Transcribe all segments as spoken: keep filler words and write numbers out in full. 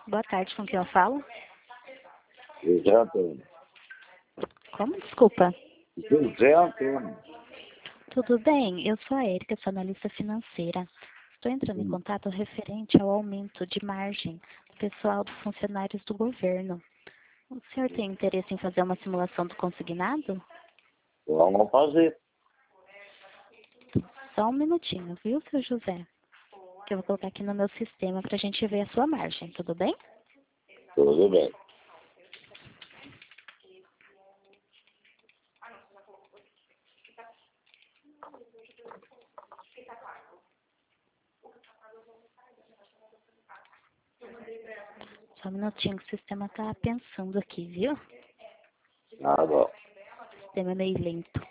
Boa tarde, com quem eu falo? José Antônio. Como? Desculpa. José Antônio. Tudo bem? Eu sou a Érica, sou analista financeira. Estou entrando em Hum. contato referente ao aumento de margem do pessoal dos funcionários do governo. O senhor tem interesse em fazer uma simulação do consignado? Vamos fazer. Só um minutinho, viu, seu José? Que eu vou colocar aqui no meu sistema para a gente ver a sua margem, tudo bem? Tudo bem. Só um minutinho que o sistema está pensando aqui, viu? Ah, bom. O sistema é meio lento.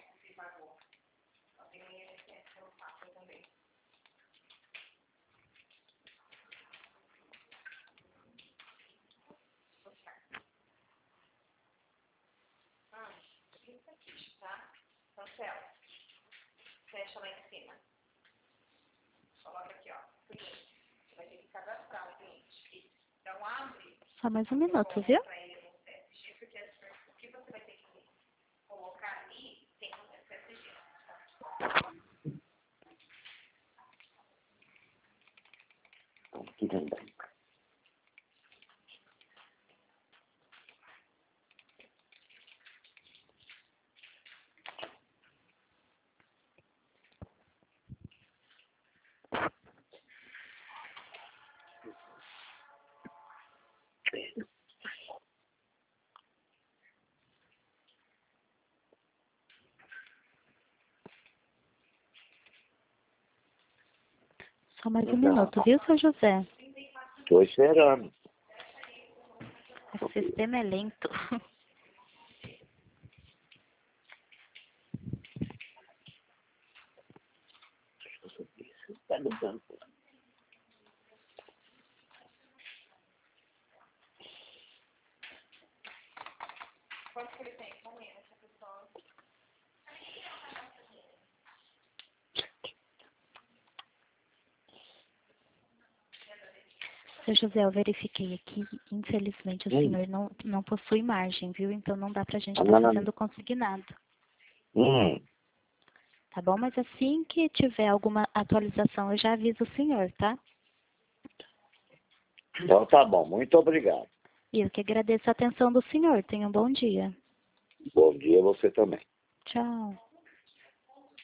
Fecha lá em cima. Coloca aqui, ó. Cliente. Você vai ter que cadastrar o cliente. Então, abre. Só mais um minuto, viu? Para ele no C S G, porque o que você vai ter que colocar ali tem no C S G. Aqui também. Só mais um minuto, viu, seu José? Estou esperando. O sistema é lento. Tá no banco. Quanto que ele tem? Comendo essa pessoa. Seu José, eu verifiquei aqui, infelizmente o Hum. senhor não, não possui margem, viu? Então não dá pra gente Ah, estar não, não. fazendo consignado. Hum. Tá bom? Mas assim que tiver alguma atualização, eu já aviso o senhor, tá? Então tá bom. Muito obrigado. E eu que agradeço a atenção do senhor. Tenha um bom dia. Bom dia a você também. Tchau.